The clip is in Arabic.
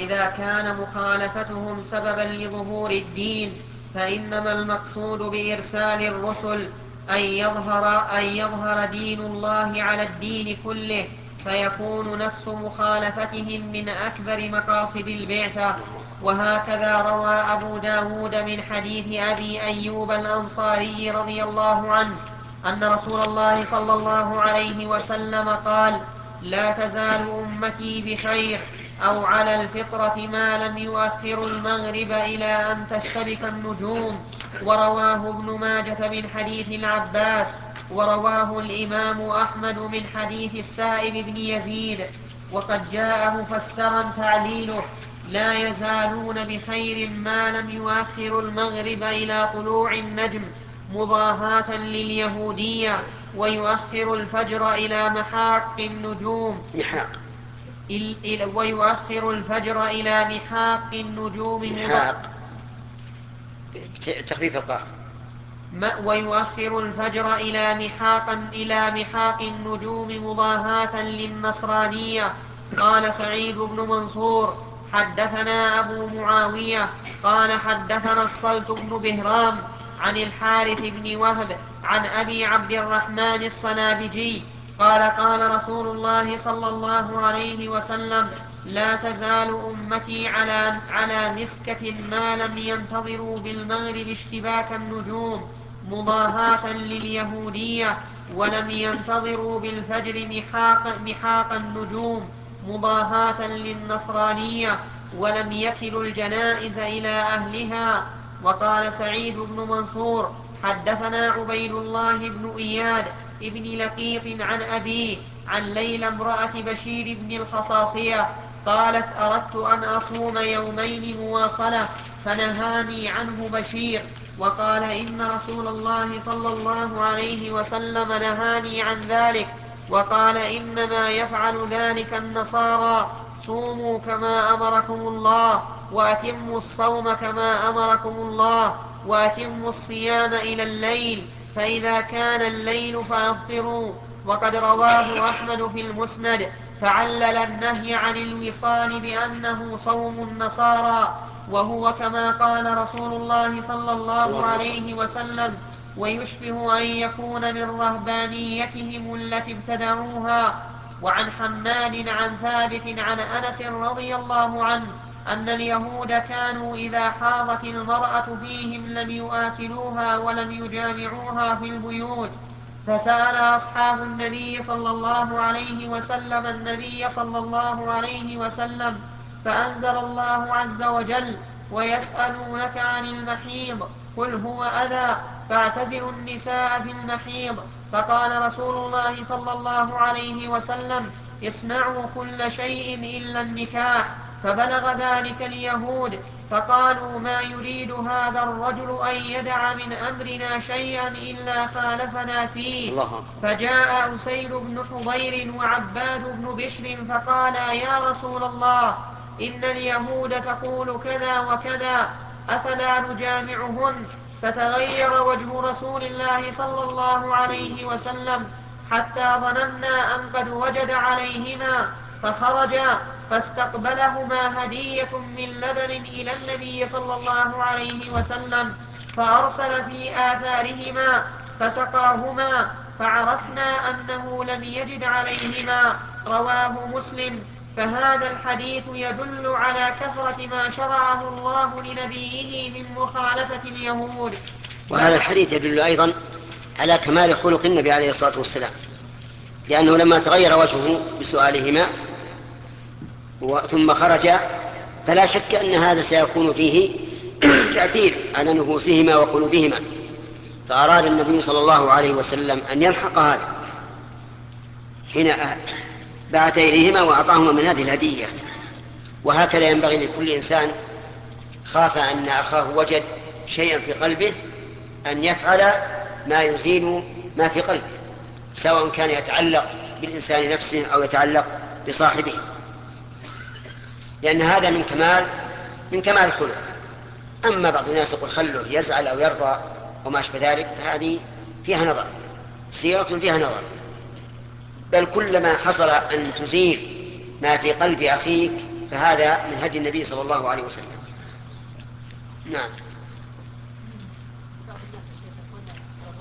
إذا كان مخالفتهم سببا لظهور الدين، فإنما المقصود بإرسال الرسل أن يظهر دين الله على الدين كله، فيكون نفس مخالفتهم من أكبر مقاصد البعثة. وهكذا روى أبو داود من حديث أبي أيوب الأنصاري رضي الله عنه أن رسول الله صلى الله عليه وسلم قال: لا تزال أمتي بخير أو على الفطرة ما لم يؤخروا المغرب إلى أن تشتبك النجوم. ورواه ابن ماجة من حديث العباس، ورواه الإمام أحمد من حديث السائب بن يزيد. وقد جاء مفسرا تعليله: لا يزالون بخير ما لم يؤخروا المغرب إلى طلوع النجم مضاهاة لليهودية، ويؤخر الفجر إلى محاق النجوم ويؤخر الفجر إلى محاق النجوم تخفيف القاف. ويؤخر الفجر إلى محاق النجوم مضاهاة للنصرانية. قال سعيد بن منصور: حدثنا أبو معاوية قال حدثنا الصلت بن بهرام عن الحارث بن وهب عن أبي عبد الرحمن الصنابجي قال: قال رسول الله صلى الله عليه وسلم: لا تزال أمتي على مسكة ما لم ينتظروا بالمغرب اشتباك النجوم مضاهاة لليهودية، ولم ينتظروا بالفجر محاق النجوم مضاهاة للنصرانية، ولم يكلوا الجنائز إلى أهلها. وقال سعيد بن منصور: حدثنا عبيد الله بن إياد ابن لقيط عن أبيه عن ليلى امرأة بشير بن الخصاصية قالت: أردت أن أصوم يومين مواصلة فنهاني عنه بشير، وقال: إن رسول الله صلى الله عليه وسلم نهاني عن ذلك، وقال: إنما يفعل ذلك النصارى، صوموا كما أمركم الله، وأتموا الصوم كما أمركم الله، وأتموا الصيام إلى الليل، فإذا كان الليل فأفطروا. وقد رواه أحمد في المسند فعلل النهي عن الوصال بأنه صوم النصارى، وهو كما قال رسول الله صلى الله عليه وسلم: ويشبه أن يكون من رهبانيتهم التي ابتدعوها. وعن حماد عن ثابت عن أنس رضي الله عنه أن اليهود كانوا إذا حاضت المرأة فيهم لم يآكلوها ولم يجامعوها في البيوت، فسأل أصحاب النبي صلى الله عليه وسلم النبي صلى الله عليه وسلم فأنزل الله عز وجل: ويسألونك عن المحيض قل هو أذى فاعتزلوا النساء في المحيض. فقال رسول الله صلى الله عليه وسلم: اصنعوا كل شيء إلا النكاح. فبلغ ذلك اليهود فقالوا: ما يريد هذا الرجل أن يدع من أمرنا شيئا إلا خالفنا فيه. فجاء أسيد بن حضير وعباد بن بشر فقالا: يا رسول الله، إن اليهود تقول كذا وكذا، أفلا نجامعهن؟ فتغير وجه رسول الله صلى الله عليه وسلم حتى ظننا أن قد وجد عليهما، فخرجا فاستقبلهما هدية من لبن إلى النبي صلى الله عليه وسلم، فأرسل في آثارهما فسقاهما، فعرفنا أنه لم يجد عليهما. رواه مسلم. فهذا الحديث يدل على كثرة ما شرعه الله لنبيه من مخالفة اليهود. وهذا الحديث يدل أيضا على كمال خلق النبي عليه الصلاة والسلام، لأنه لما تغير وجهه بسؤالهما ثم خرج فلا شك أن هذا سيكون فيه تأثير على نفوسهما وقلوبهما، فأراد النبي صلى الله عليه وسلم أن يمحق هذا حين بعث إليهما وأعطاهما من هذه الهدية. وهكذا ينبغي لكل إنسان خاف أن أخاه وجد شيئا في قلبه أن يفعل ما يزيل ما في قلبه، سواء كان يتعلق بالإنسان نفسه أو يتعلق بصاحبه، لأن هذا من كمال الخلق. أما بعض الناس يقول خله يزعل أو يرضى وما أشبه ذلك، فهذه فيها نظر، سيرة فيها نظر. بل كلما حصل أن تزيل ما في قلب أخيك فهذا من هدي النبي صلى الله عليه وسلم. نعم.